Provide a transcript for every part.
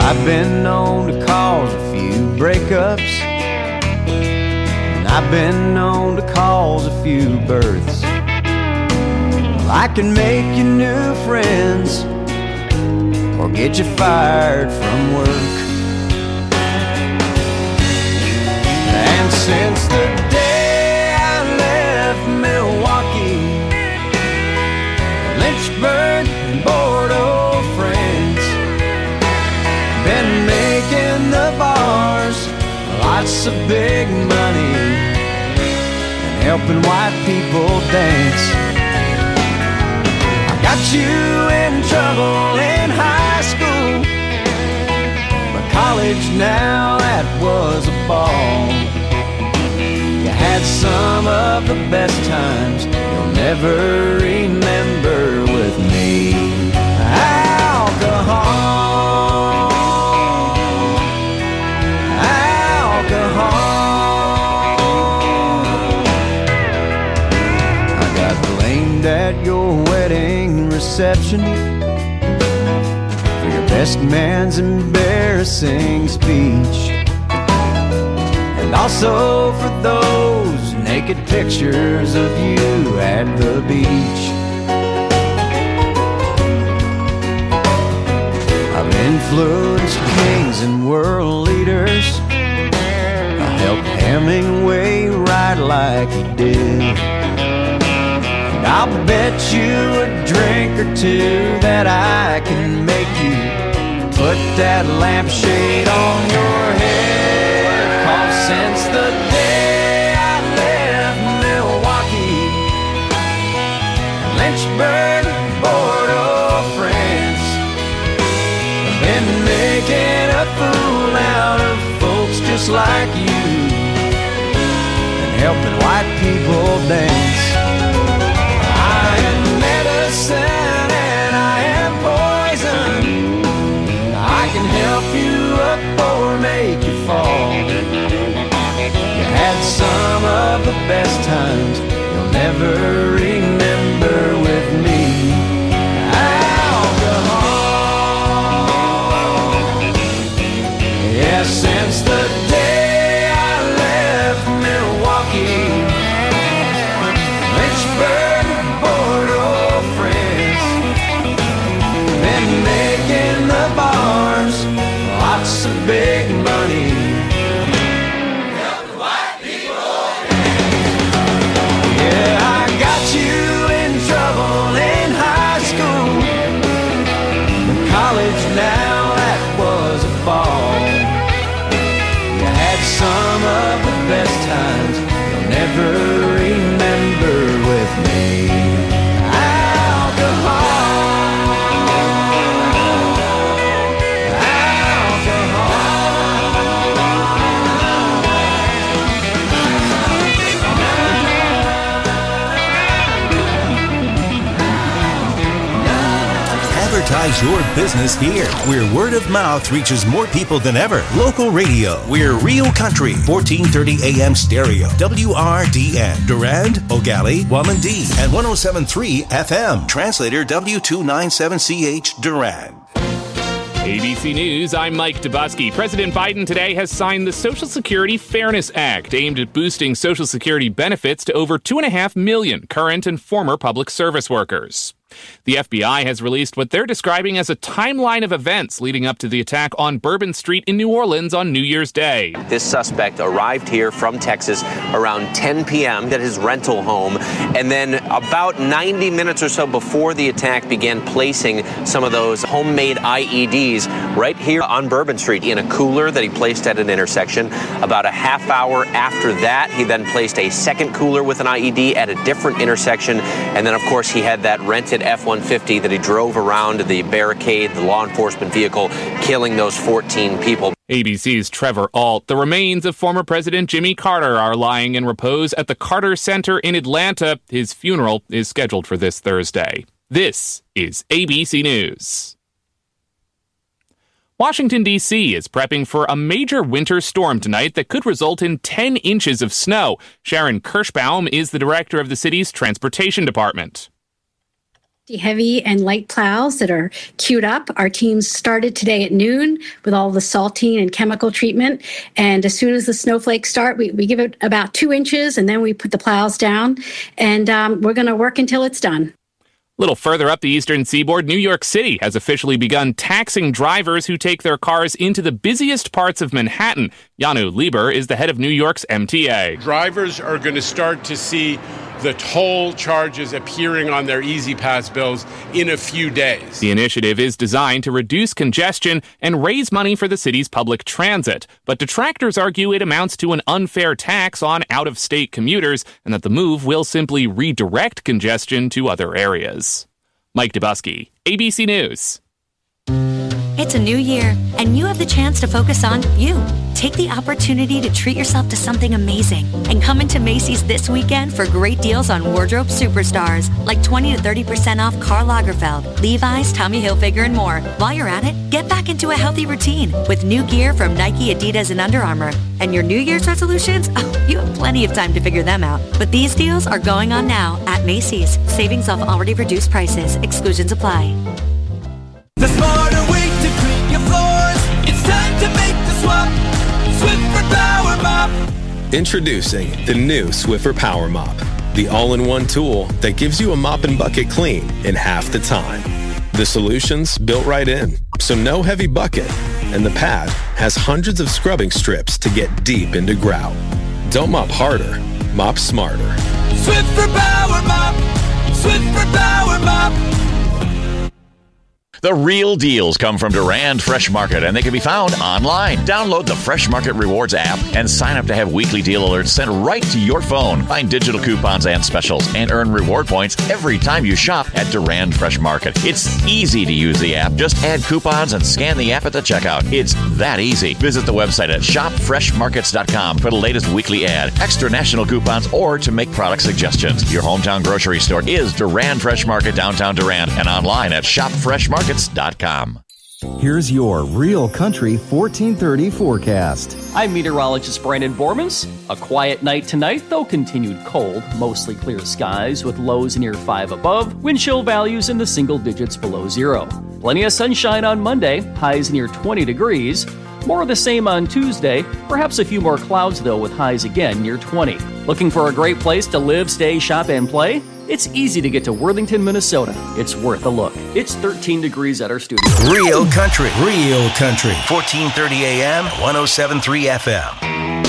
I've been known to cause a few breakups, and I've been known to cause a few births. I can make you new friends or get you fired from work. And since the day I left Milwaukee, Lynchburg and Bordeaux friends, been making the bars lots of big money and helping white people dance. I got you in trouble in high school, but college now, that was a ball. You had some of the best times you'll never remember with me. Alcohol, alcohol. I got blamed at your wedding reception for your best man's embarrassing speech, and also for those naked pictures of you at the beach. I've influenced kings and world leaders. I helped Hemingway write like he did. And I'll bet you a drink or two that I can make you put that lampshade on your head. 'Cause since the day I left Milwaukee, Lynchburg, Bordeaux friends, I've been making a fool out of folks just like you and helping white people dance. I am medicine and I am poison. I can help you up or make you fall. You had some of the best times you'll never remember with me. Alcohol. Yeah, since the day I left Milwaukee, Lynchburg, Bordeaux friends, been making the bars lots of big money. Yeah, I got you in trouble in high school, but college now, that was a ball. You had some of the best times you'll never remember with me. Alcohol, Advertise your business here, where word of mouth reaches more people than ever. Local radio. We're Real Country, 1430 AM stereo. WRDN. Durand, Ogali, Wamandee, and 107.3 FM. Translator W297CH Durand. ABC News, I'm Mike Dubusky. President Biden today has signed the Social Security Fairness Act, aimed at boosting Social Security benefits to over 2.5 million current and former public service workers. The FBI has released what they're describing as a timeline of events leading up to the attack on Bourbon Street in New Orleans on New Year's Day. This suspect arrived here from Texas around 10 p.m. at his rental home, and then about 90 minutes or so before the attack began placing some of those homemade IEDs right here on Bourbon Street in a cooler that he placed at an intersection. About a half hour after that, he then placed a second cooler with an IED at a different intersection, and then, of course, he had that rented F-150 that he drove around the barricade, the law enforcement vehicle, killing those 14 people. ABC's Trevor Ault. The remains of former President Jimmy Carter are lying in repose at the Carter Center in Atlanta. His funeral is scheduled for this Thursday. This is ABC News. Washington, D.C. is prepping for a major winter storm tonight that could result in 10 inches of snow. Sharon Kirschbaum is the director of the city's transportation department. heavy and light plows that are queued up. Our teams started today at noon with all the salting and chemical treatment. And as soon as the snowflakes start, we give it about 2 inches and then we put the plows down. And we're going to work until it's done. A little further up the eastern seaboard, New York City has officially begun taxing drivers who take their cars into the busiest parts of Manhattan. Janu Lieber is the head of New York's MTA. Drivers are going to start to see the toll charges appearing on their Easy Pass bills in a few days. The initiative is designed to reduce congestion and raise money for the city's public transit. But detractors argue it amounts to an unfair tax on out-of-state commuters and that the move will simply redirect congestion to other areas. Mike Dubusky, ABC News. It's a new year, and you have the chance to focus on you. Take the opportunity to treat yourself to something amazing and come into Macy's this weekend for great deals on wardrobe superstars like 20 to 30% off Karl Lagerfeld, Levi's, Tommy Hilfiger, and more. While you're at it, get back into a healthy routine with new gear from Nike, Adidas, and Under Armour. And your New Year's resolutions? Oh, you have plenty of time to figure them out. But these deals are going on now at Macy's. Savings off already reduced prices. Exclusions apply. The smarter way to clean your floors. It's time to make the swap. Swiffer Power Mop. Introducing the new Swiffer Power Mop, the all-in-one tool that gives you a mop and bucket clean in half the time. The solution's built right in, so no heavy bucket, and the pad has hundreds of scrubbing strips to get deep into grout. Don't mop harder, mop smarter. Swiffer Power Mop. Swiffer Power Mop. The real deals come from Durand Fresh Market, and they can be found online. Download the Fresh Market Rewards app and sign up to have weekly deal alerts sent right to your phone. Find digital coupons and specials and earn reward points every time you shop at Durand Fresh Market. It's easy to use the app. Just add coupons and scan the app at the checkout. It's that easy. Visit the website at shopfreshmarkets.com for the latest weekly ad, extra national coupons, or to make product suggestions. Your hometown grocery store is Durand Fresh Market, downtown Durand, and online at shopfreshmarkets.com. Here's your Real Country 1430 forecast. I'm meteorologist Brandon Bormans. A quiet night tonight, though continued cold. Mostly clear skies with lows near 5 above. Wind chill values in the single digits below 0. Plenty of sunshine on Monday. Highs near 20 degrees. More of the same on Tuesday. Perhaps a few more clouds, though, with highs again near 20. Looking for a great place to live, stay, shop, and play? It's easy to get to Worthington, Minnesota. It's worth a look. It's 13 degrees at our studio. Real Country. Real Country. 1430 AM, 107.3 FM.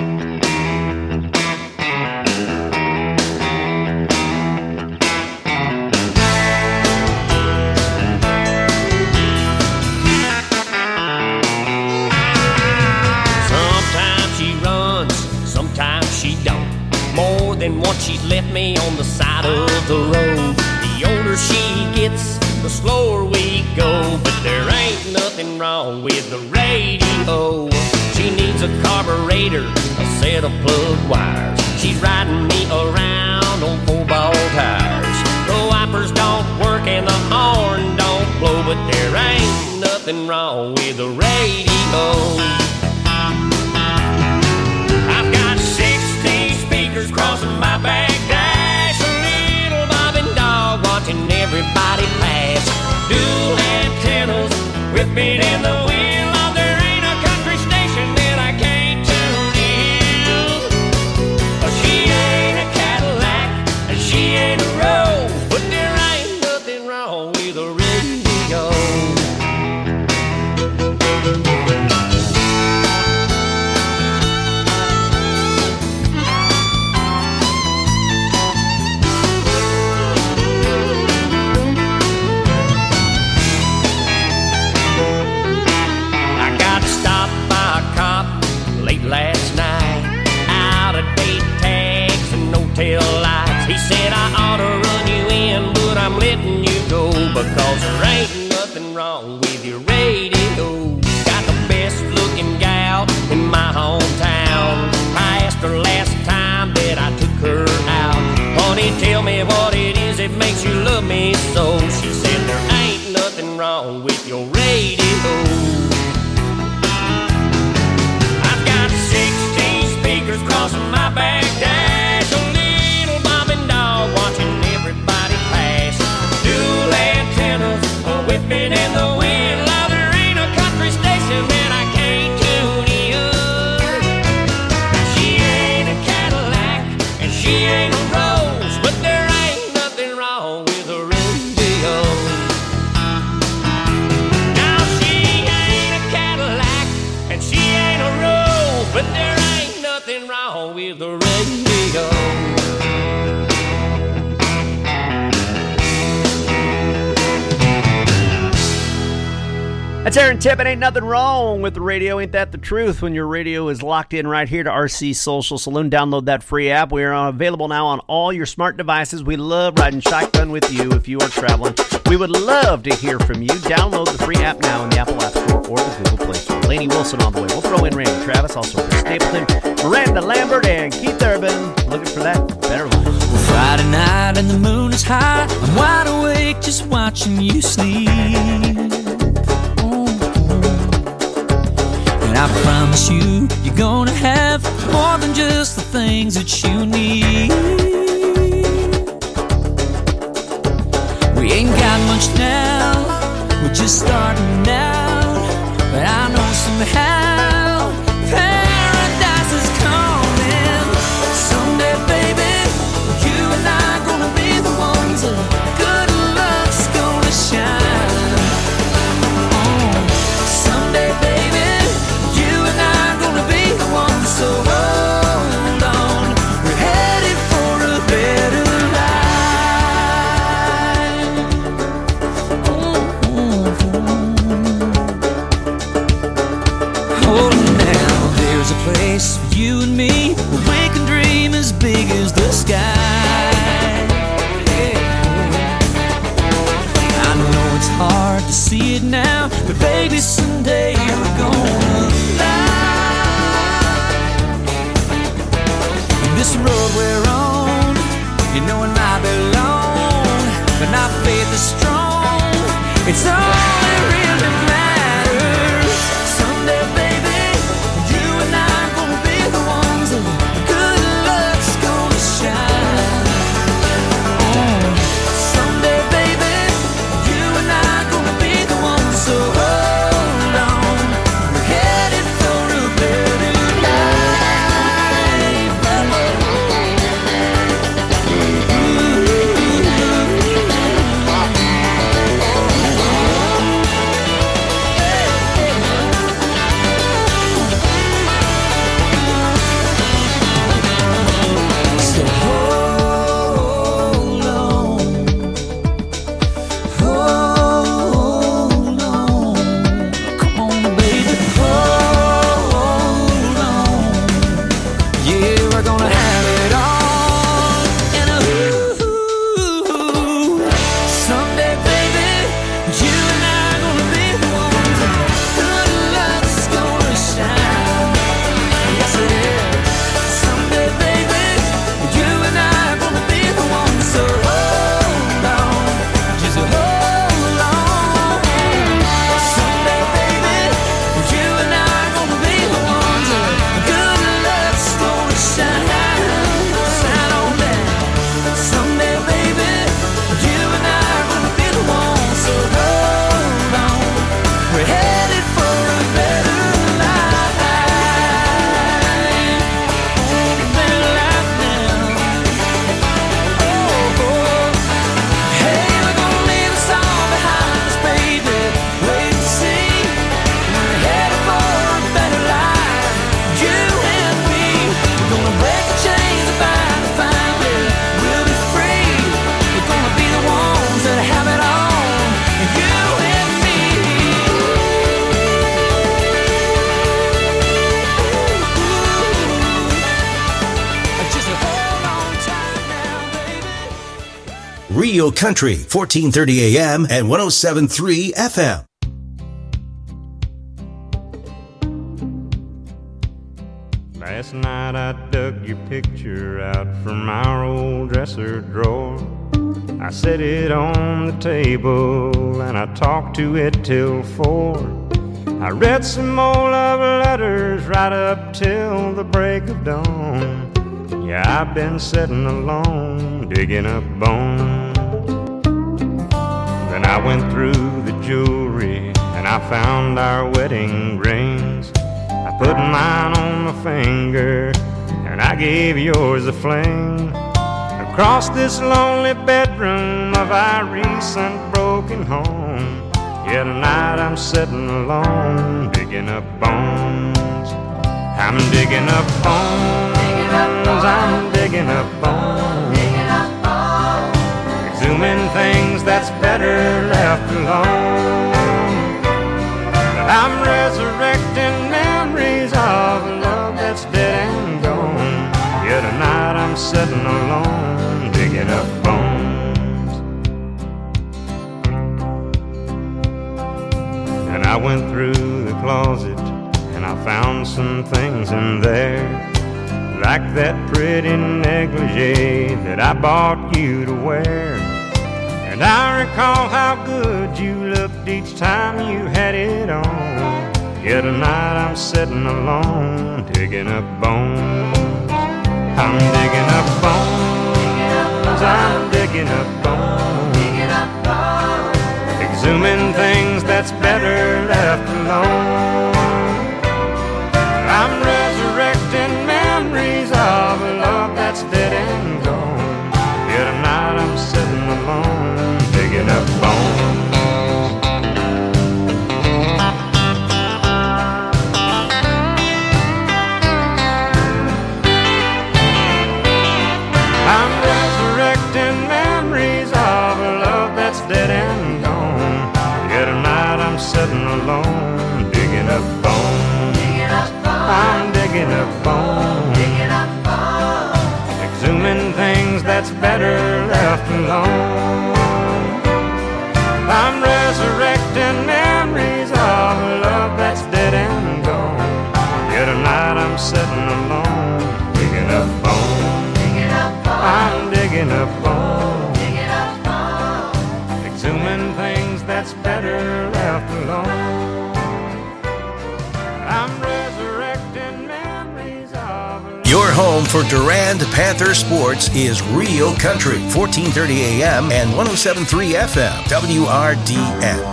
And once she's left me on the side of the road. The older she gets, the slower we go. But there ain't nothing wrong with the radio. She needs a carburetor, a set of plug wires. She's riding me around on 4-ball tires. The wipers don't work and the horn don't blow. But there ain't nothing wrong with the radio. Crossing my back dash, a little bobbing dog watching everybody pass. Dual antennas whipping in the wind. Oh, there ain't a country station that I can't tune in. She ain't a Cadillac and she ain't a Rose, but there ain't nothing wrong with the radio. Last night, out of date tags and no tail lights. He said I ought to run you in, but I'm letting you go because there ain't nothing wrong with your radio. Got the best looking gal in my hometown. I asked her last time that I took her out. Honey, tell me what it is that makes you love me so. She said there ain't nothing wrong with your radio. Crossing my back dash, a little bobbing dog watching everybody pass. Dual raging in the wind. Love, there ain't a country station that I can't tune in. She ain't a Cadillac and she ain't a Rose, but there ain't nothing wrong with a radio. Now she ain't a Cadillac and she ain't a Rose, but there ain't nothing wrong with the radio. That's Aaron Tippin. Ain't nothing wrong with the radio. Ain't that the truth? When your radio is locked in right here to RC Social Saloon. Download that free app. We are available now on all your smart devices. We love riding shotgun with you if you are traveling. We would love to hear from you. Download the free app now in the Apple App Store or the Google Play Store. Laney Wilson on the way. We'll throw in Randy Travis, also Chris Stapleton, Miranda Lambert, and Keith Urban. Looking for that better life. Well, Friday night and the moon is high. I'm wide awake just watching you sleep. I promise you, you're gonna have more than just the things that you need. We ain't got much now, we're just starting out. But I know somehow paradise is coming. Someday, baby, you and I gonna be the ones that good luck's gonna shine. Someday, baby, so hold on, we're headed for a better life. Hold on now, there's a place for you and me where we can dream as big as the sky. I know it's hard to see it now, but baby, someday we're gonna fly. This road we're on, you know it might be long, but our faith is strong. It's all that really matters. Someday, baby, you and I are gonna be the ones that good luck's gonna shine. Someday, baby, you and I are gonna be the ones. So hold on, we're headed for a better life. Rio Country, 1430 AM and 107.3 FM. Last night I dug your picture out from our old dresser drawer. I set it on the table and I talked to it till 4. I read some more love letters right up till the break of dawn. Yeah, I've been sitting alone, digging up bones. Then I went through the jewelry and I found our wedding rings. I put mine on my finger and I gave yours a fling. Across this lonely bedroom of our recent broken home, yet tonight I'm sitting alone, digging up bones. I'm digging up bones, I'm digging up bones, exhuming things that's better left alone. But I'm resurrecting memories of a love that's dead and gone. Yet tonight I'm sitting alone, digging up bones. And I went through the closet and I found some things in there, like that pretty negligee that I bought you to wear. And I recall how good you looked each time you had it on. Yet tonight I'm sitting alone, digging up bones. I'm digging up bones, I'm digging up bones, exhuming things that's better left alone. I'm resurrecting memories of a love that's dead and gone. Yet tonight I'm sitting alone, digging up bones. I'm resurrecting memories of a love that's dead and gone. Yet tonight I'm sitting alone, digging up bones. I'm digging up bones, exhuming things that's better left alone. I'm resurrecting memories of a love that's dead and gone. Yet tonight I'm sitting alone, digging up bones. I'm digging up bones, exhuming things that's better left alone. I'm resurrecting memories of a love. Your home for Durand Panther sports is Real Country, 1430 AM and 107.3 FM, WRDN.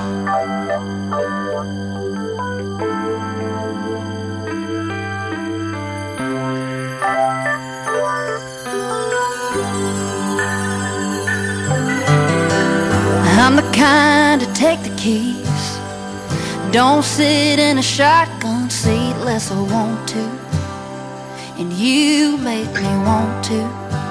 I'm the kind to take the keys, don't sit in a shotgun seat unless I want to, and you make me want to.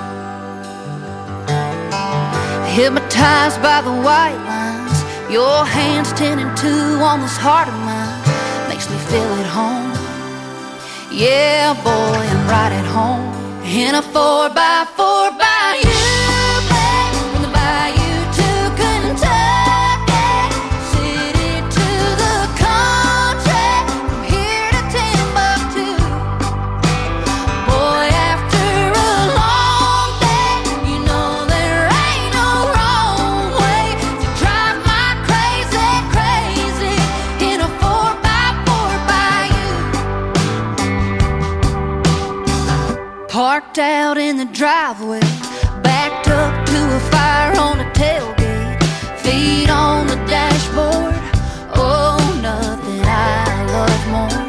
Hypnotized by the white lines, your hands 10 and 2 on this heart of mine, makes me feel at home. Yeah, boy, I'm right at home in a 4x4 by you, babe, from the bayou to Kentucky, city to the country, from here to Timbuktu. Boy, after a long day, you know there ain't no wrong way to drive my crazy, crazy in a 4x4 by you. Parked out in the driveway, backed up to a fire on the tailgate, feet on the dashboard. Oh, nothing I love more.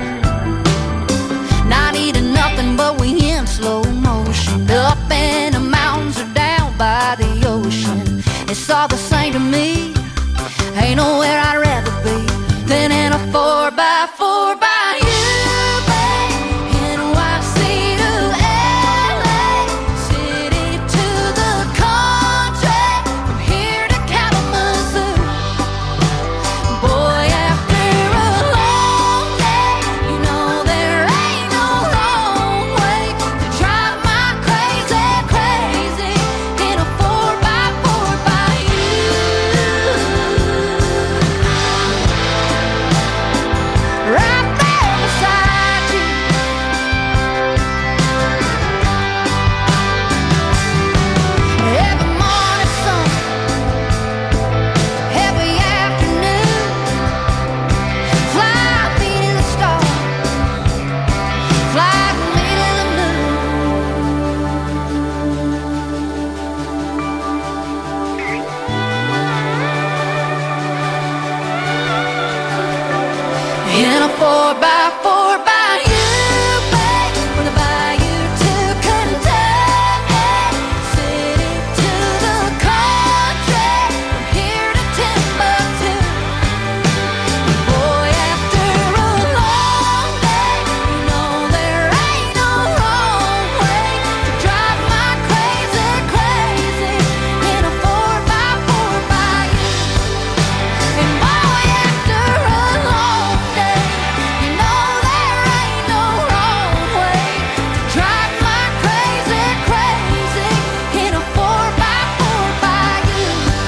Not eating nothing, but we in slow motion, up in the mountains or down by the ocean. It's all the same to me. Ain't nowhere I'd rather be than in a 4x4 by you. in a 4x4 by you, babe. From the bayou to Kentucky, city to the country, from here to Timbuktu. Boy, after a long day, you know there ain't no wrong way to drive my crazy, crazy in a 4x4 by you. And boy, after a long day, you know there ain't no wrong way to drive my crazy, crazy in a 4x4 by you.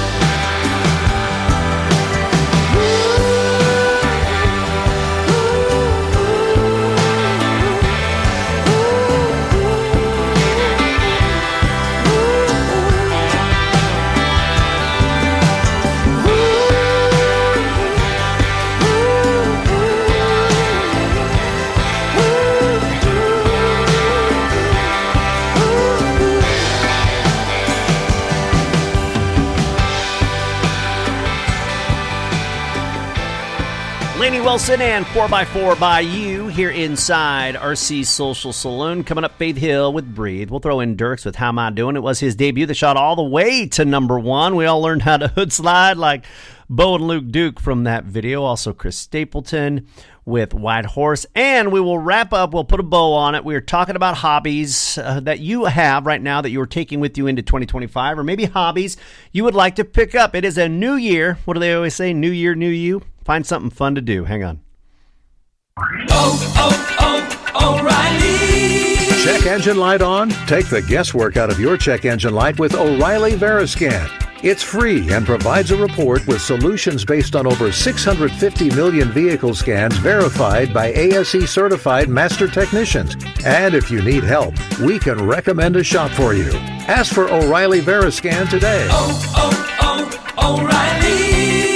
Laney Wilson and 4x4 by you here inside RC Social Saloon. Coming up, Faith Hill with Breathe. We'll throw in Dirks with How Am I Doing? It was his debut that shot all the way to number one. We all learned how to hood slide like Bo and Luke Duke from that video. Also Chris Stapleton with White Horse. And we will wrap up. We'll put a bow on it. We are talking about hobbies that you have right now that you're taking with you into 2025, or maybe hobbies you would like to pick up. It is a new year. What do they always say? New year, new you. Find something fun to do. Hang on. O'Reilly. Check engine light on? Take the guesswork out of your check engine light with O'Reilly Veriscan. It's free and provides a report with solutions based on over 650 million vehicle scans verified by ASE certified master technicians. And if you need help, we can recommend a shop for you. Ask for O'Reilly Veriscan today. O'Reilly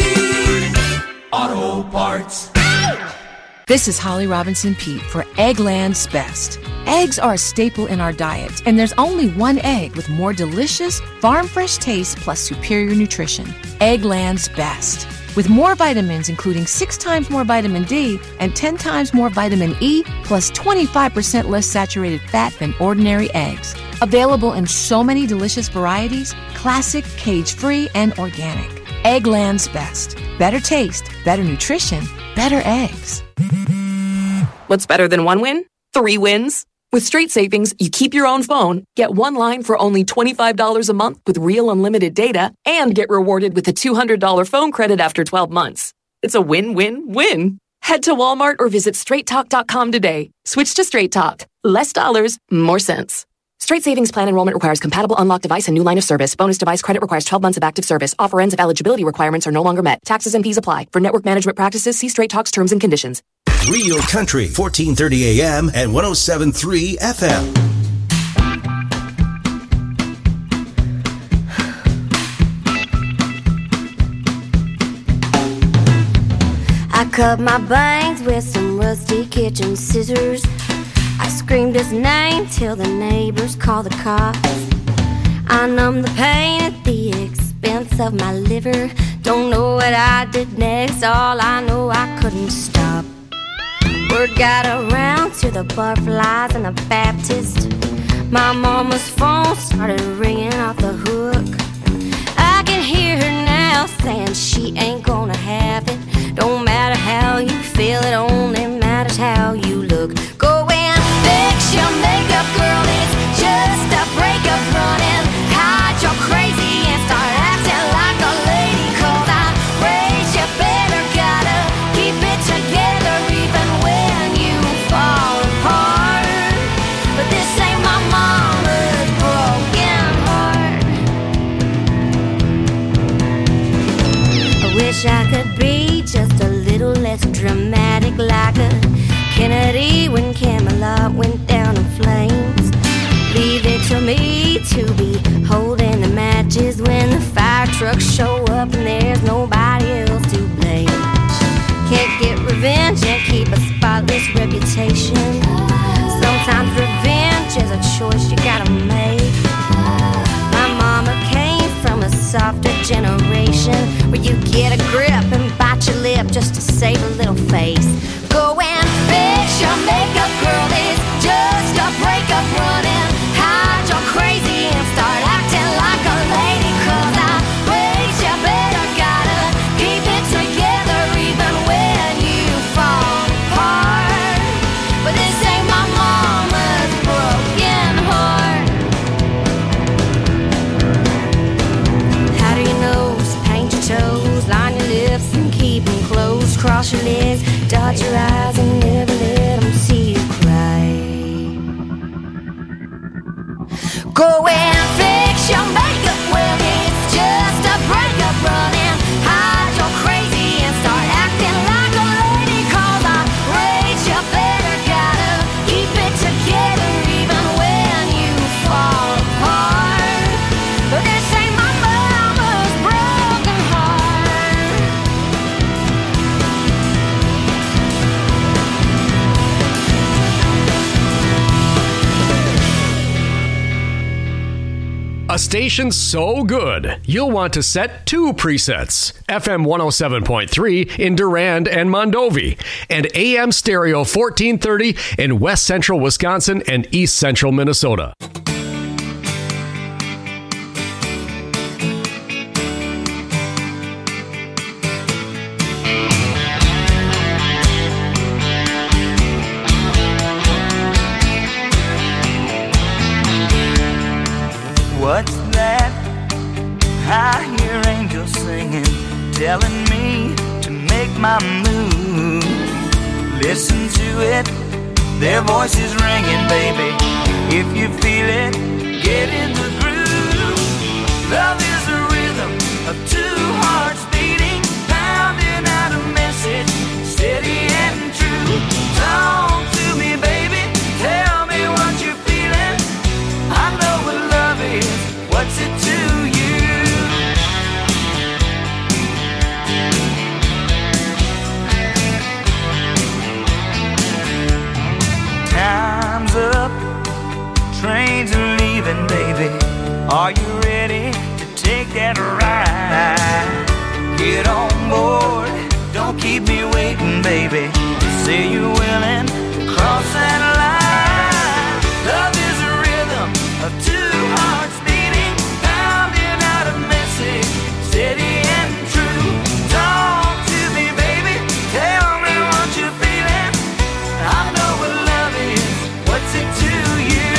Auto Parts. This is Holly Robinson Peete for Eggland's Best. Eggs are a staple in our diet, and there's only one egg with more delicious, farm-fresh taste plus superior nutrition. Eggland's Best. With more vitamins, including 6 times more vitamin D and 10 times more vitamin E, plus 25% less saturated fat than ordinary eggs. Available in so many delicious varieties, classic, cage-free, and organic. Eggland's Best. Better taste, better nutrition, better eggs. What's better than one win? 3 wins. With Straight Savings, you keep your own phone, get one line for only $25 a month with real unlimited data, and get rewarded with a $200 phone credit after 12 months. It's a win-win-win. Head to Walmart or visit straighttalk.com today. Switch to Straight Talk. Less dollars, more sense. Straight Savings Plan enrollment requires compatible unlocked device and new line of service. Bonus device credit requires 12 months of active service. Offer ends if eligibility requirements are no longer met. Taxes and fees apply. For network management practices, see Straight Talk's terms and conditions. Real Country, 1430 AM and 107.3 FM. I cut my bangs with some rusty kitchen scissors. I screamed his name till the neighbors called the cops. I numbed the pain at the expense of my liver. Don't know what I did next, all I know I couldn't stop. Word got around to the butterflies and the Baptist. My mama's phone started ringing off the hook. I can hear her now saying she ain't gonna have it. Don't matter how you feel, it only matters how you look. Go and fix your makeup, girl, it's just a breakup. Run and hide your crazy and start acting like a lady. 'Cause I raised you better, gotta keep it together even when you fall apart. But this ain't my mama's broken heart. I wish I could be just a little less dramatic, like a Kennedy when Camelot went down in flames. Leave it to me to be holding the matches when the fire trucks show up and there's nobody else to blame. Can't get revenge and keep a spotless reputation. Sometimes revenge is a choice you gotta make. My mama came from a softer generation where you get a grip and bite bite your lip just to save a little face. Go and fix your makeup, girl. It's just a breakup running. Hide your crazy and start acting like a lady. 'Cause I raised you better, gotta keep it together even when you fall apart. But this ain't my mama's broken heart. How do you know? Paint your toes, line your lips and keep them closed. Cross your legs, dot your eyes and never let them see you cry. Go and fix your makeup, well it's just a breakup running. Hide your crazy and start acting like a lady. 'Cause I raised you better, gotta keep it together even when you fall apart. But this ain't my mama's broken heart. A station so good, you'll want to set 2 presets. FM 107.3 in Durand and Mondovi, and AM stereo 1430 in West Central Wisconsin and East Central Minnesota. What's that? I hear angels singing, telling me to make my move. Listen to it, their voices ringing, baby. If you feel it, get in the groove. Love is a rhythm of 2 hearts beating, pounding out a message, steady and true. Talk to me, baby, tell me what you're feeling. I know what love is. What's it to you? Time's up, trains are leaving, baby. Are you ready to take that ride? Get on board, don't keep me waiting, baby. Say you're willing to cross that line. Love is a rhythm of 2 hearts beating, pounding out a message, steady and true. Talk to me, baby, tell me what you're feeling. I know what love is, what's it to you?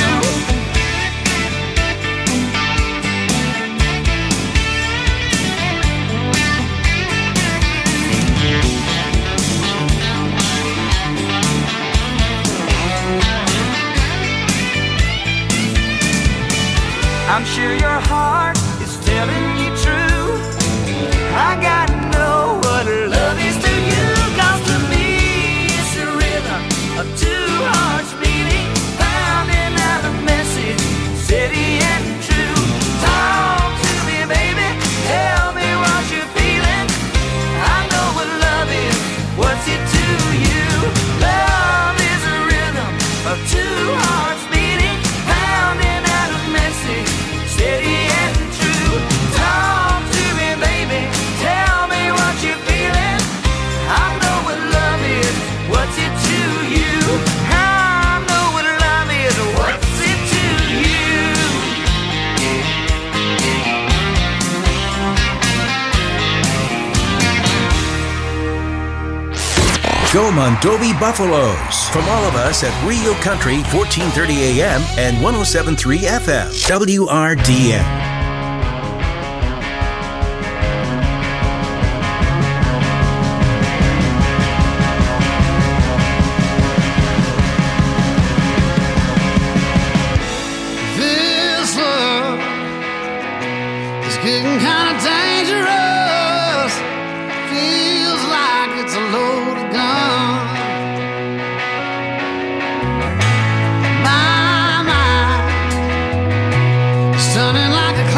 I'm sure your heart is telling you true. I gotta know what love is to you. 'Cause to me it's a rhythm of 2 hearts beating, pounding out a message, steady and true. Talk to me, baby, tell me what you're feeling. I know what love is, what's it to you? Love is a rhythm of 2 hearts beating, pounding out a message, steady and true. Talk to me, baby, tell me what you're feeling. I know what love is, what's it to you? I know what love is, what's it to you? Go Mondovi Buffaloes. From all of us at Rio Country 1430 AM and 107.3 FM. WRDN. This love is getting kind of dangerous. Feels like it's a loaded gun. My mind is turning like a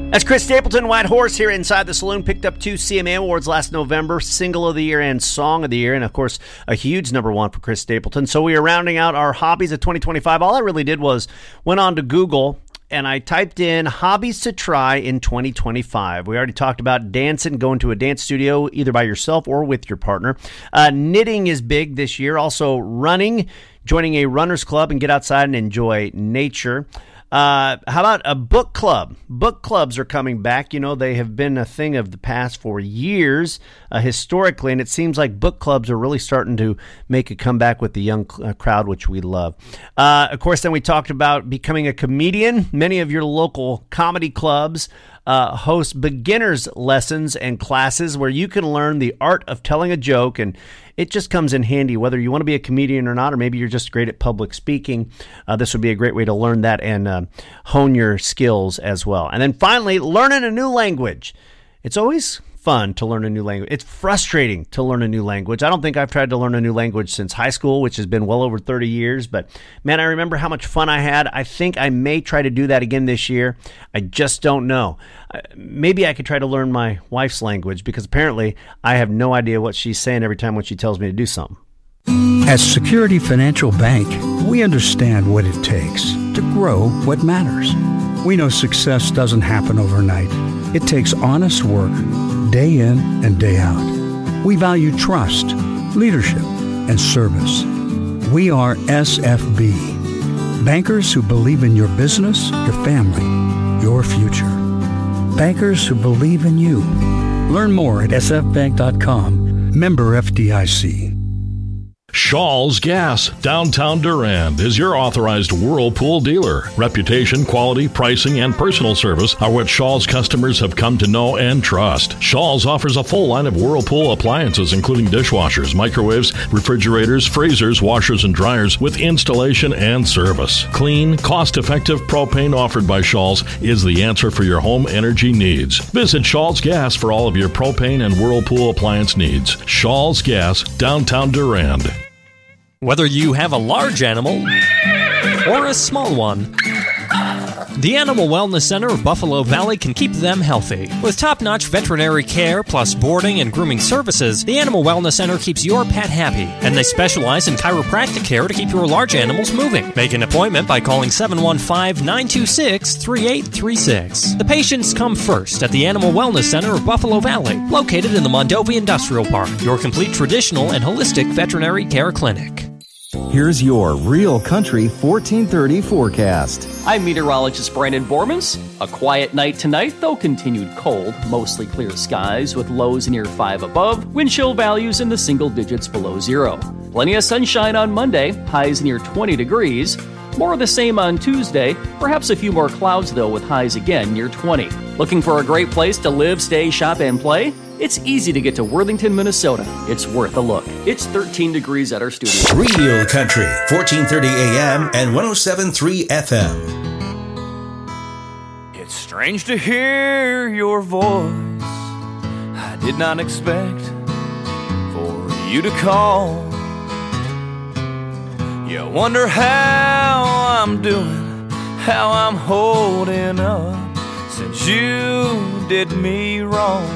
That's Chris Stapleton, White Horse, here inside the saloon. Picked up 2 CMA Awards last November, Single of the Year and Song of the Year, and of course, a huge #1 for Chris Stapleton. So we are rounding out our hobbies of 2025. All I really did was went on to Google and I typed in hobbies to try in 2025. We already talked about dancing, going to a dance studio, either by yourself or with your partner. Knitting is big this year. Also running, joining a runner's club and get outside and enjoy nature. How about a book club? Book clubs are coming back. You know, they have been a thing of the past for years, historically, and it seems like book clubs are really starting to make a comeback with the young crowd, which we love. Of course, then we talked about becoming a comedian. Many of your local comedy clubs host beginners lessons and classes where you can learn the art of telling a joke, and it just comes in handy whether you want to be a comedian or not, or maybe you're just great at public speaking. This would be a great way to learn that and hone your skills as well. And then finally, learning a new language. It's always fun to learn a new language. It's frustrating to learn a new language. I don't think I've tried to learn a new language since high school, which has been well over 30 years. But man, I remember how much fun I had. I think I may try to do that again this year. I just don't know. Maybe I could try to learn my wife's language, because apparently I have no idea what she's saying every time when she tells me to do something. At Security Financial Bank, we understand what it takes to grow what matters. We know success doesn't happen overnight. It takes honest work, day in and day out. We value trust, leadership, and service. We are SFB, bankers who believe in your business, your family, your future. Bankers who believe in you. Learn more at sfbank.com. Member FDIC. Shaw's Gas, downtown Durand, is your authorized Whirlpool dealer. Reputation, quality, pricing, and personal service are what Shaw's customers have come to know and trust. Shaw's offers a full line of Whirlpool appliances, including dishwashers, microwaves, refrigerators, freezers, washers, and dryers, with installation and service. Clean, cost-effective propane offered by Shaw's is the answer for your home energy needs. Visit Shaw's Gas for all of your propane and Whirlpool appliance needs. Shaw's Gas, downtown Durand. Whether you have a large animal or a small one, the Animal Wellness Center of Buffalo Valley can keep them healthy. With top-notch veterinary care plus boarding and grooming services, the Animal Wellness Center keeps your pet happy, and they specialize in chiropractic care to keep your large animals moving. Make an appointment by calling 715-926-3836. The patients come first at the Animal Wellness Center of Buffalo Valley, located in the Mondovi Industrial Park, your complete traditional and holistic veterinary care clinic. Here's your Real Country 1430 forecast. I'm meteorologist Brandon Bormans. A quiet night tonight, though continued cold. Mostly clear skies with lows near 5 above. Wind chill values in the single digits below 0. Plenty of sunshine on Monday. Highs near 20 degrees. More of the same on Tuesday. Perhaps a few more clouds, though, with highs again near 20. Looking for a great place to live, stay, shop, and play? It's easy to get to Worthington, Minnesota. It's worth a look. It's 13 degrees at our studio. Real Country, 1430 AM and 107.3 FM. It's strange to hear your voice. I did not expect for you to call. You wonder how I'm doing, how I'm holding up, since you did me wrong.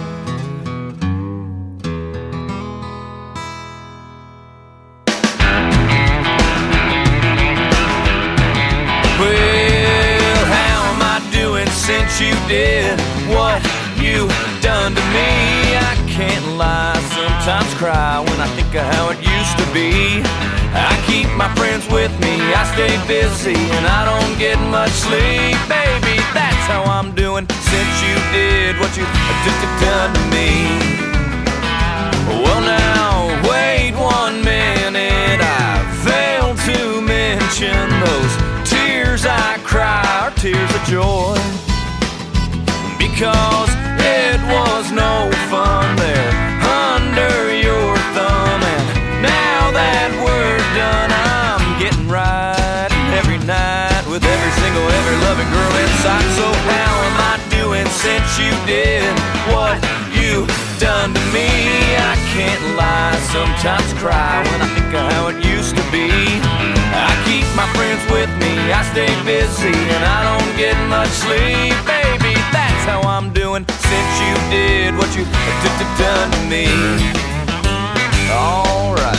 Well, how am I doing since you did what you done to me? I can't lie, sometimes cry when I think of how it used to be. I keep my friends with me, I stay busy, and I don't get much sleep. Baby, that's how I'm doing since you did what you done to me. Well now, wait 1 minute, I failed to mention those tears I cry are tears of joy, because it was no fun there under your thumb. And now that we're done, I'm getting right every night with every loving girl inside. So how am I doing since you did what you done to me? I can't lie, sometimes cry when I think of how it used to be. I keep my friends with me, I stay busy, and I don't get much sleep. Baby, that's how since you did what you done to me. All right.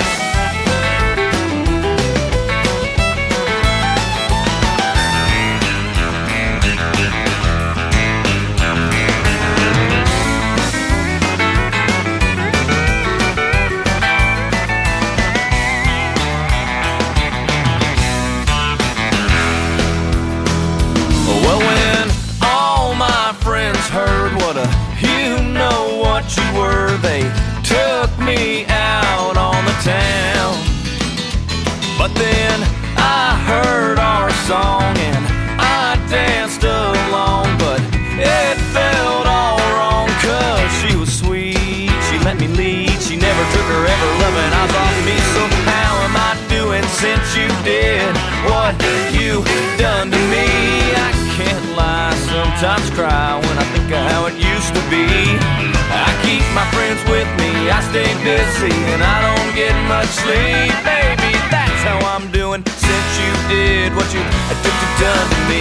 Well, when all my friends heard what you know what you were, they took me out on the town. But then I heard our song and I danced along, but it felt all wrong, 'cause she was sweet, she let me lead, she never took her ever loving eyes off me. So how am I doing since you did what you done to me? I can't lie, sometimes cry when I think of how it used to be. I keep my friends with me, I stay busy, and I don't get much sleep. Baby, that's how I'm doing since you did what you done to me.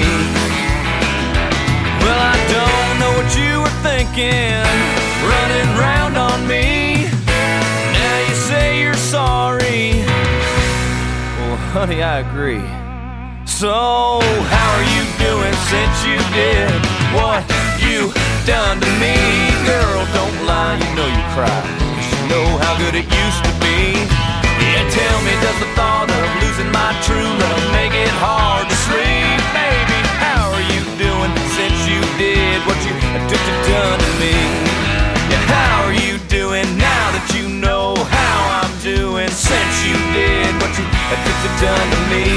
Well, I don't know what you were thinking, running round on me. Now you say you're sorry. Well, honey, I agree. So, how are you doing since you did what you done to me? Girl, don't lie, you know you cry, 'cause you know how good it used to be. Yeah, tell me, does the thought of losing my true love make it hard to sleep? Baby, how are you doing since you did what you done to me? Yeah, how are you doing now that you know how I'm doing since you did what you done to me?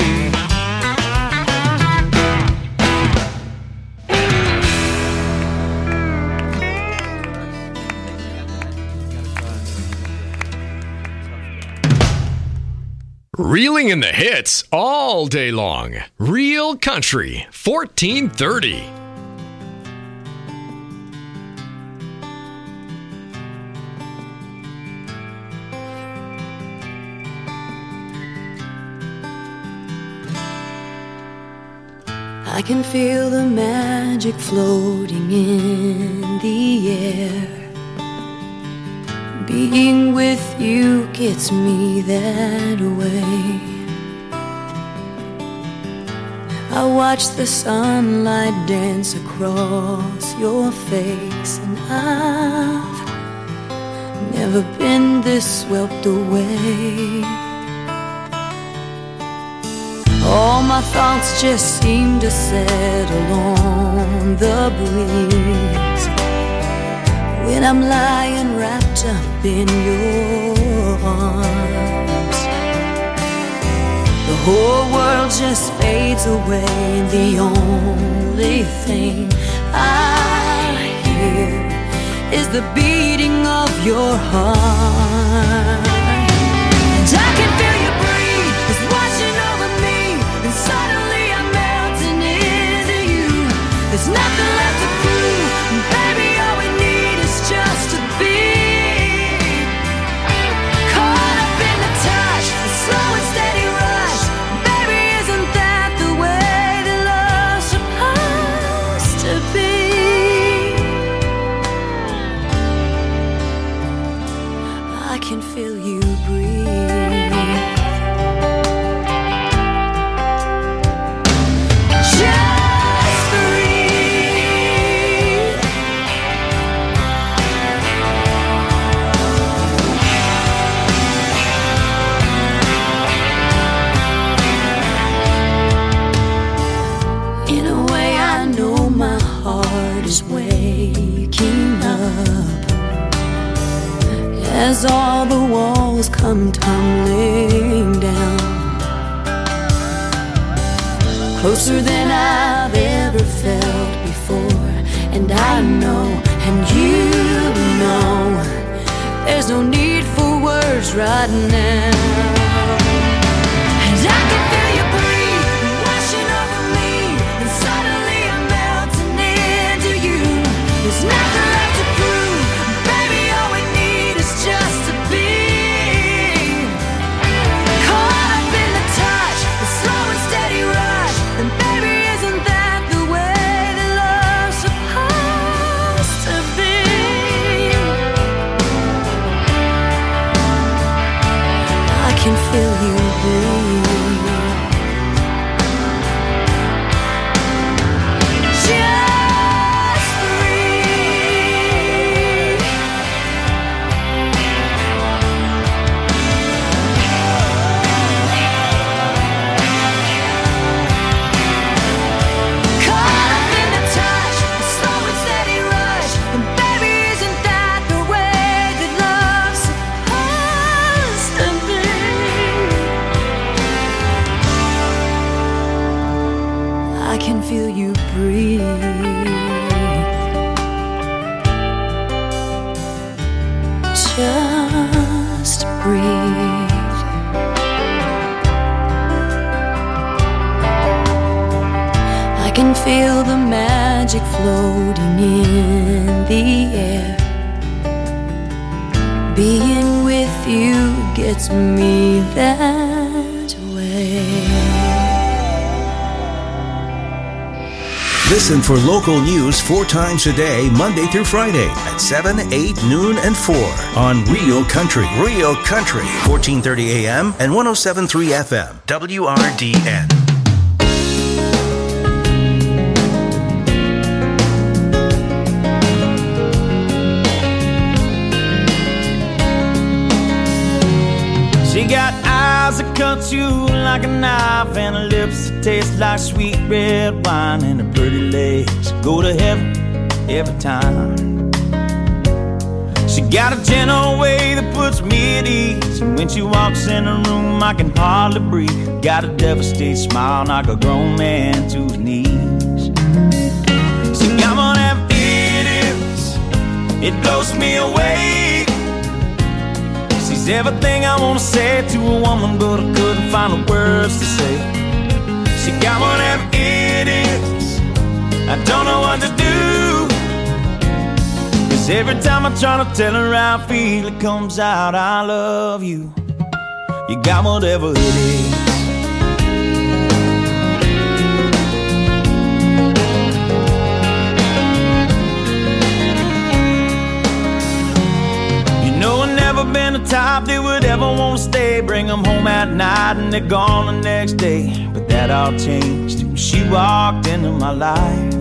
Reeling in the hits all day long. Real Country, 1430. I can feel the magic floating in the air. Being with you gets me that way. I watch the sunlight dance across your face, and I've never been this swept away. All my thoughts just seem to settle on the breeze when I'm lying wrapped up in your arms. The whole world just fades away, and the only thing I hear is the beating of your heart. And I can feel you breathe, it's washing over me, and suddenly I'm melting into you. There's nothing left to prove, and baby, all we need is just to be caught up in the touch, the slow and steady rush. Baby, isn't that the way that love's supposed to be? I can feel you breathe. Just breathe. In a way, I know my heart is waking up as all the walls come tumbling down. Closer than I've ever felt before. And I know, and you know, there's no need for words right now. And I can feel you breathe, washing over me, and suddenly I'm melting into you. There's nothing left to prove, baby, all we need is just to be caught up in the touch, the slow and steady rush. And baby, isn't that the way that love's supposed you breathe. Just breathe. I can feel the magic floating in the air. Being with you gets me that way. Listen for local news 4 times a day, Monday through Friday at 7, 8, noon, and 4 on Real Country. Real Country, 1430 AM and 107.3 FM, WRDN. She got eyes that cut you like a knife, and her lips that taste like sweet red wine, and her pretty legs go to heaven every time. She got a gentle way that puts me at ease, and when she walks in the room I can hardly breathe. Got a devastated smile, knock a grown man to his knees. She got whatever it is, it blows me away. She's everything I want to say to a woman, but I couldn't find the words to say. She got whatever it is, I don't know what to do. 'Cause every time I try to tell her how I feel, it comes out, I love you. You got whatever it is. Been the type that would ever want to stay, bring them home at night and they're gone the next day. But that all changed when she walked into my life.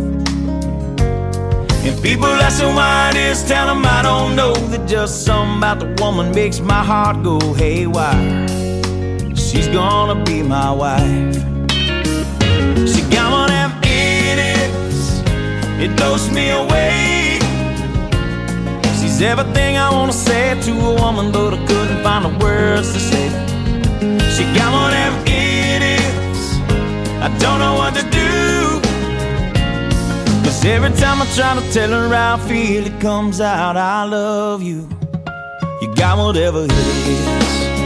And people ask me why it is, tell them I don't know, that just something about the woman makes my heart go haywire. She's gonna be my wife. She got whatever it is, it blows me away. She's everything I want to say to a woman, but I couldn't find the words to say. She got whatever it is, I don't know what to do. 'Cause every time I try to tell her how I feel, it comes out, I love you. You got whatever it is.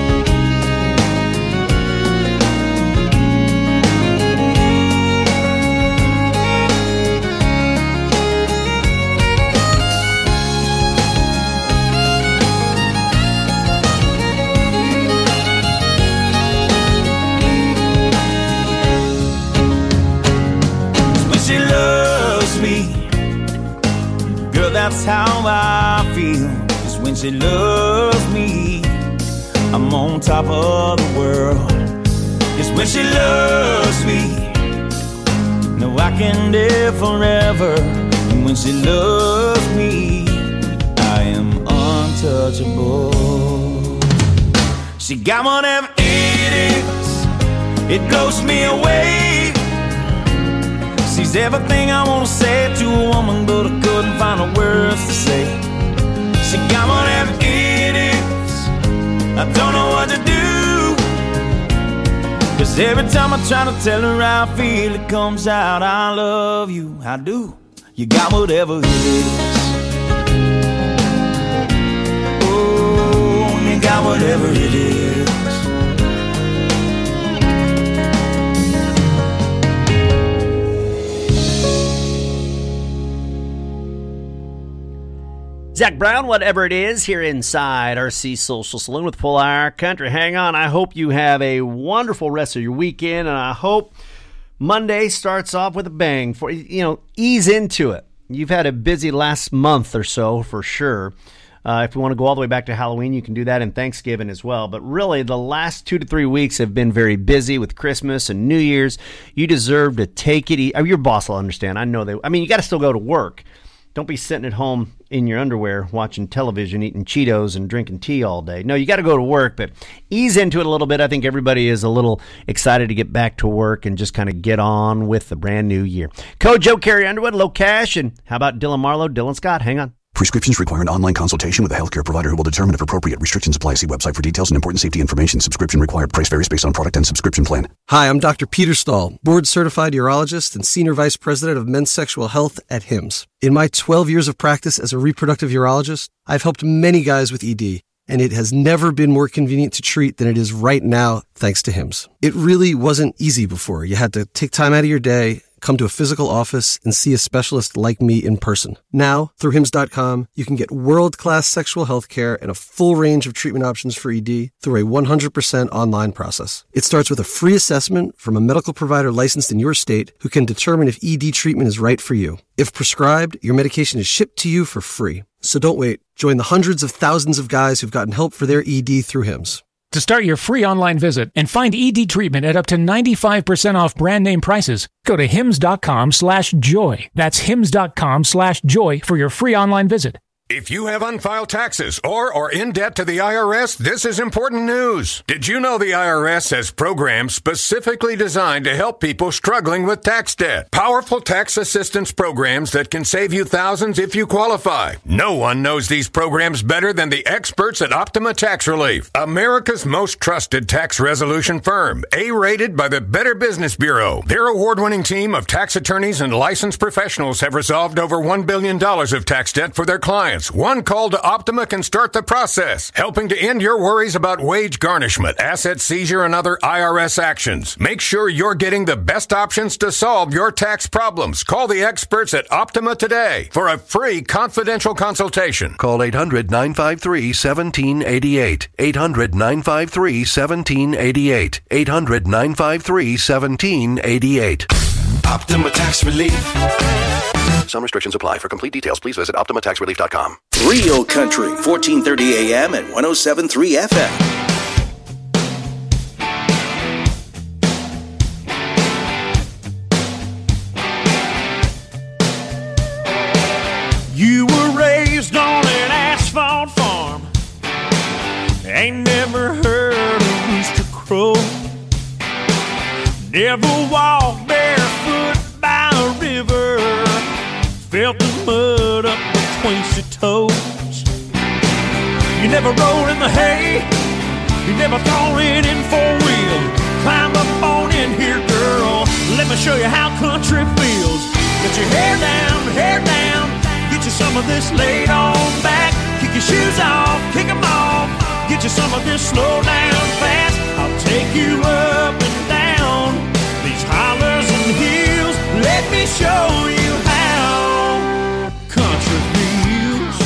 That's how I feel, 'cause when she loves me, I'm on top of the world. 'Cause when she loves me, no, I can live forever. And when she loves me, I am untouchable. She got whatever it is, it blows me away. She's everything I want to say to a woman, but I couldn't find the words to say. She got whatever it is, I don't know what to do. 'Cause every time I try to tell her how I feel, it comes out, I love you, I do. You got whatever it is. Oh, you got whatever it is. Zach Brown, whatever it is, here inside RC Social Saloon with Full Hour Country. Hang on. I hope you have a wonderful rest of your weekend, and I hope Monday starts off with a bang. For ease into it. You've had a busy last month or so, for sure. If you want to go all the way back to Halloween, you can do that, and Thanksgiving as well. But really, the last 2 to 3 weeks have been very busy with Christmas and New Year's. You deserve to take it easy. Your boss will understand. I know they. I mean, you got to still go to work. Don't be sitting at home in your underwear watching television, eating Cheetos and drinking tea all day. No, you got to go to work, but ease into it a little bit. I think everybody is a little excited to get back to work and just kind of get on with the brand new year. Coach Joe, Carrie Underwood, Low Cash, and how about Dylan Marlowe, Dylan Scott? Hang on. Prescriptions require an online consultation with a healthcare provider who will determine if appropriate. Restrictions apply. See website for details and important safety information. Subscription required. Price varies based on product and subscription plan. Hi, I'm Dr. Peter Stahl, board-certified urologist and senior vice president of men's sexual health at HIMSS. In my 12 years of practice as a reproductive urologist, I've helped many guys with ED, and it has never been more convenient to treat than it is right now, thanks to HIMSS. It really wasn't easy before. You had to take time out of your day, come to a physical office, and see a specialist like me in person. Now, through HIMSS.com, you can get world-class sexual health care and a full range of treatment options for ED through a 100% online process. It starts with a free assessment from a medical provider licensed in your state who can determine if ED treatment is right for you. If prescribed, your medication is shipped to you for free. So don't wait. Join the hundreds of thousands of guys who've gotten help for their ED through HIMSS. To start your free online visit and find ED treatment at up to 95% off brand name prices, go to hims.com/joy. That's hims.com/joy for your free online visit. If you have unfiled taxes or are in debt to the IRS, this is important news. Did you know the IRS has programs specifically designed to help people struggling with tax debt? Powerful tax assistance programs that can save you thousands if you qualify. No one knows these programs better than the experts at Optima Tax Relief, America's most trusted tax resolution firm, A-rated by the Better Business Bureau. Their award-winning team of tax attorneys and licensed professionals have resolved over $1 billion of tax debt for their clients. One call to Optima can start the process, helping to end your worries about wage garnishment, asset seizure, and other IRS actions. Make sure you're getting the best options to solve your tax problems. Call the experts at Optima today for a free confidential consultation. Call 800-953-1788. 800-953-1788. 800-953-1788. Optima Tax Relief. Some restrictions apply. For complete details, please visit OptimaTaxRelief.com. Real Country, 1430 AM and 107.3 FM. You were raised on an asphalt farm. Ain't never heard a rooster crow. Never walked barefoot by a river. Felt the mud up between your toes. You never rolled in the hay. You never thrown it in four-wheel. Climb up on in here, girl. Let me show you how country feels. Get your hair down. Get you some of this laid on back. Kick your shoes off, kick them off. Get you some of this slow down fast. I'll take you up and down these hollers and hills. Let me show you how country feels.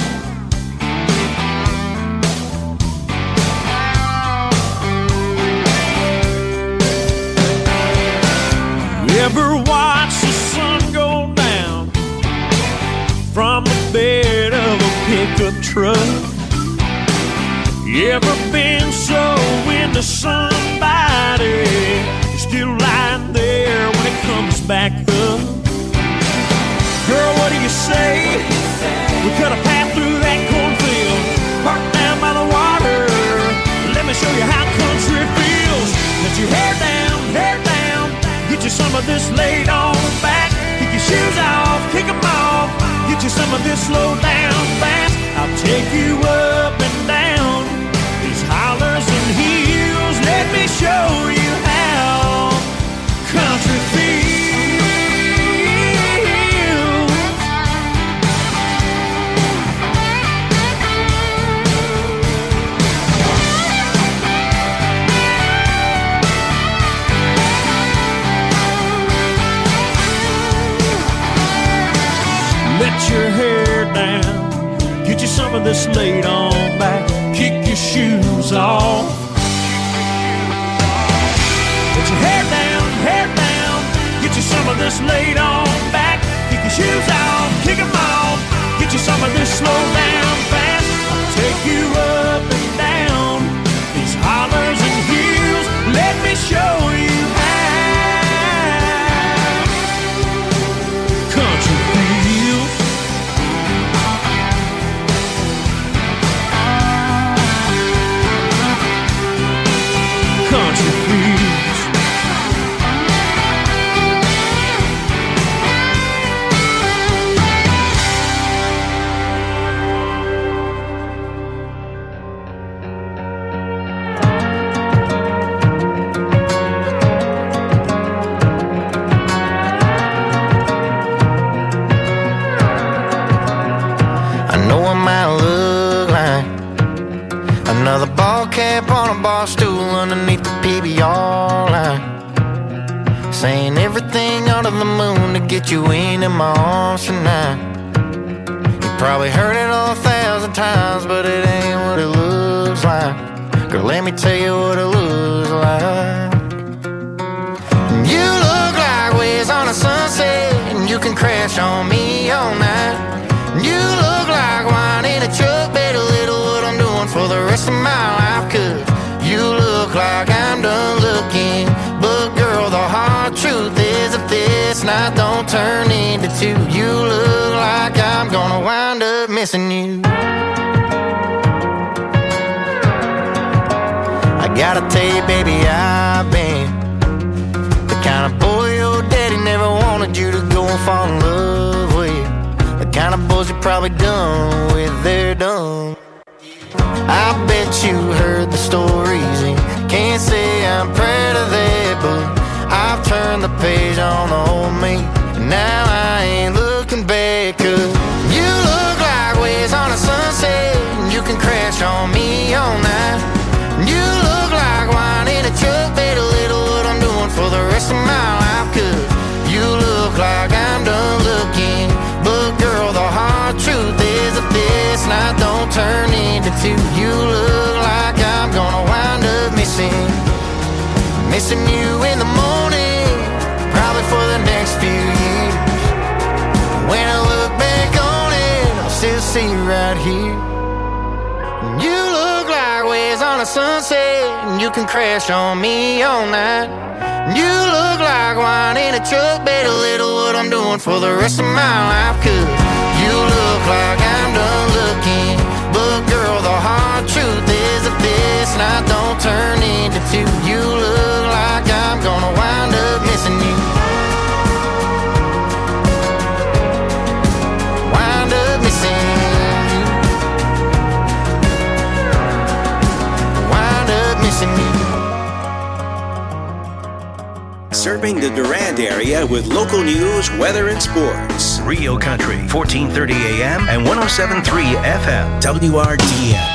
You ever watch the sun go down from the bed of a pickup truck? You ever been so into somebody you're still lying there when it comes back up? Girl, what do you say? We cut a path through that cornfield, parked down by the water. Let me show you how country feels. Let your hair down. Get you some of this laid on back. Kick your shoes off, kick them off. Get you some of this slow down fast. I'll take you up and down these hollers and hills. Let me show you how country feels. Let your hair down. Get you some of this laid on back. Kick your shoes off. Let your hair down. Get you some of this laid on back. Kick your shoes off, kick them off. Get you some of this slow down fast. I'll take you up and down these hollers and hills. Let me show you how country feels. Country feels. bar stool underneath the PBR line, saying everything under the moon to get you into my arms tonight. You probably heard it 1,000 times, but it ain't what it looks like. Girl, let me tell you what it looks like. You look like waves on a sunset, and you can crash on me all night. You look like wine in a truck, better little what I'm doing for the rest of my life. Cause you look like I'm done looking, but girl, the hard truth is if this night don't turn into two, you look like I'm gonna wind up missing you. I gotta tell you, baby, I've been the kind of boy your daddy never wanted you to go and fall in love with. The kind of boys you're probably done with, they're done. I bet you heard the stories and can't say I'm proud of that, but I've turned the page on the old me, and now I ain't looking back. Cause you look like waves on a sunset, and you can crash on me all night. You look like wine in a truck, better little what I'm doing for the rest of my life. Cause you look like I'm done looking, but girl, the hard truth is if this night don't turn into two, you look like I'm gonna wind up missing you in the morning, probably for the next few years. When I look back on it, I'll still see you right here. You look like waves on a sunset, and you can crash on me all night. You look like wine in a truck, better little what I'm doing for the rest of my life. Cause you look like I'm done looking, but girl, the hard truth is if this night don't turn into two, you look like I'm gonna wind up missing you. Wind up missing you. Wind up missing you. Serving the Durand area with local news, weather, and sports. Rio Country, 1430 AM and 107.3 FM. WRDM.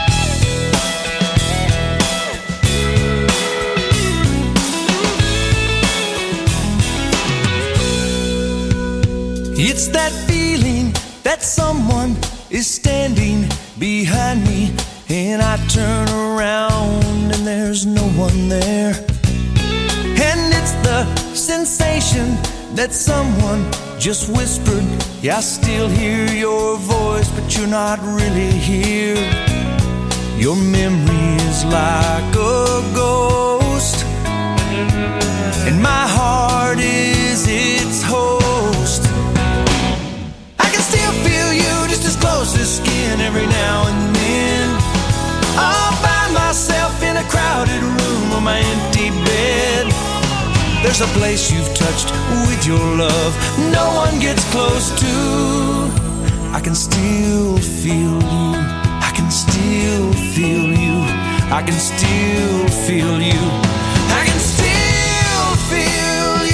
It's that feeling that someone is standing behind me, and I turn around and there's no one there. And it's the sensation that someone just whispered, yeah, I still hear your voice, but you're not really here. Your memory is like a ghost, and my heart is its host. I can still feel you just as close as skin every now and then. All by myself in a crowded room on my empty bed. There's a place you've touched with your love no one gets close to. I can still feel you. I can still feel you. I can still feel you. I can still feel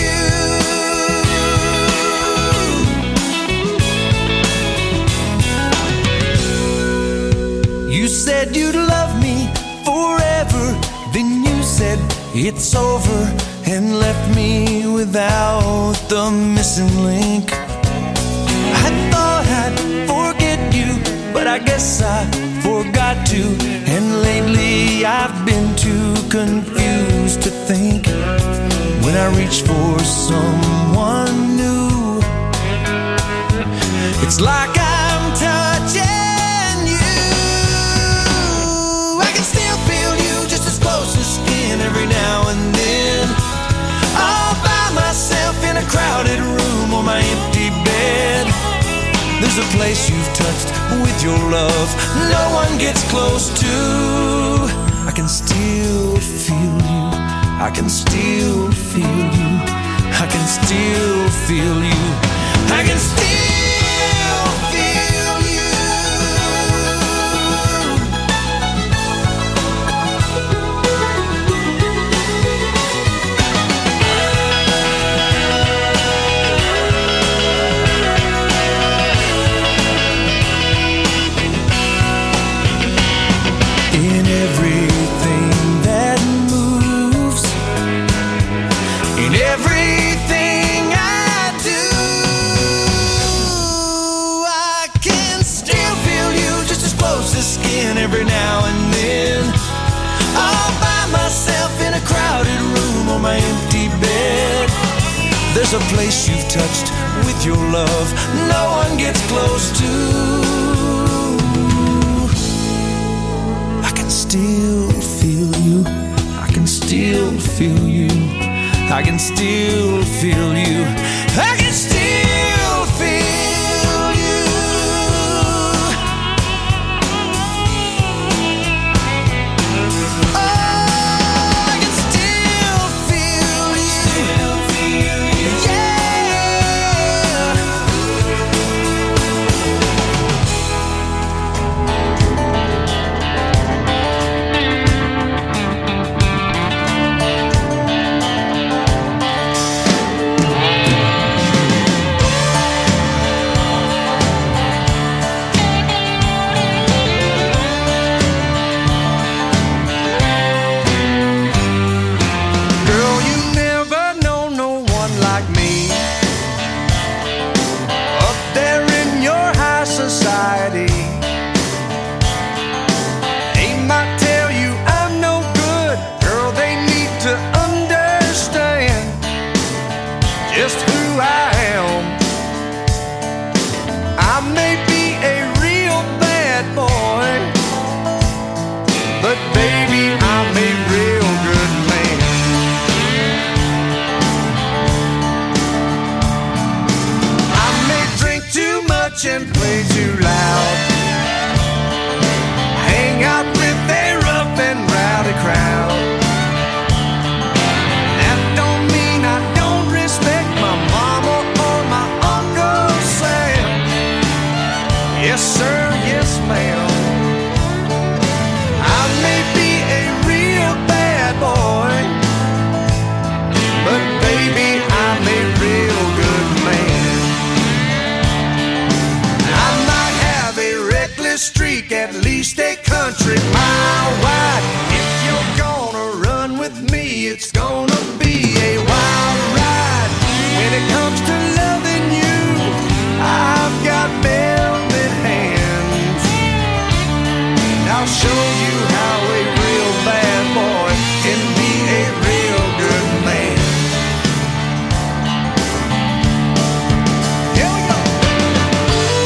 you. You said you'd love me forever, then you said it's over, and left me without the missing link. I thought I'd forget you, but I guess I forgot to. And lately I've been too confused to think. When I reach for someone new, it's like I'm touching you. I can still feel you just as close as skin every now and then. All by myself in a crowded room on my empty bed. There's a place you've touched with your love no one gets close to. I can still feel you. I can still feel you. I can still feel you. I can still feel every now and then. All by myself in a crowded room on my empty bed. There's a place you've touched with your love no one gets close to. I can still feel you. I can still feel you. I can still feel you. I can still feel you. Oh, I can still feel you. And play too loud. Hang out with a rough and rowdy crowd. That don't mean I don't respect my mama or my Uncle Sam. Yes sir, yes ma'am. I may be a real bad boy, but baby I'm a real good man. Streak at least a country mile wide. If you're gonna run with me, it's gonna